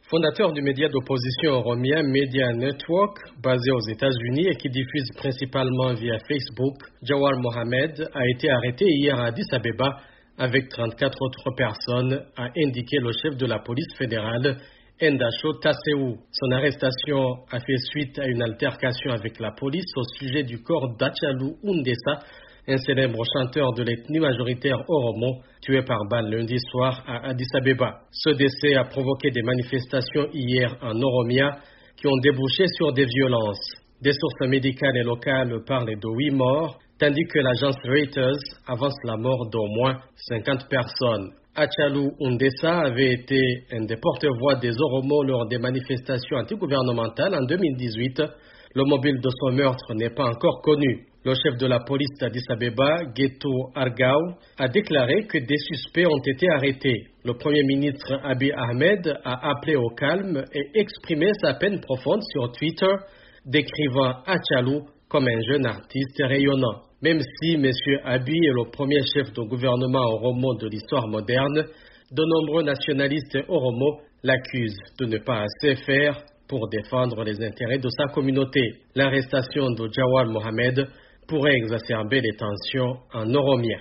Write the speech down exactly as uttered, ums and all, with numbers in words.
Fondateur du média d'opposition Oromia Media Network, basé aux États-Unis et qui diffuse principalement via Facebook, Jawar Mohammed a été arrêté hier à Addis Abeba avec trente-quatre autres personnes, a indiqué le chef de la police fédérale, Ndasho Tasseou. Son arrestation a fait suite à une altercation avec la police au sujet du corps d'Achalou Undessa, un célèbre chanteur de l'ethnie majoritaire Oromo, tué par balle lundi soir à Addis Abeba. Ce décès a provoqué des manifestations hier en Oromia qui ont débouché sur des violences. Des sources médicales et locales parlent de huit morts, tandis que l'agence Reuters avance la mort d'au moins cinquante personnes. Achalou Undessa avait été un des porte-voix des Oromo lors des manifestations antigouvernementales en deux mille dix-huit. Le mobile de son meurtre n'est pas encore connu. Le chef de la police d'Addis Abeba, Geto Argao, a déclaré que des suspects ont été arrêtés. Le Premier ministre Abiy Ahmed a appelé au calme et exprimé sa peine profonde sur Twitter, décrivant Achalou comme un jeune artiste rayonnant. Même si M. Abiy est le premier chef de gouvernement oromo de l'histoire moderne, de nombreux nationalistes oromo l'accusent de ne pas assez faire pour défendre les intérêts de sa communauté. L'arrestation de Jawar Mohammed pourrait exacerber les tensions en Oromia.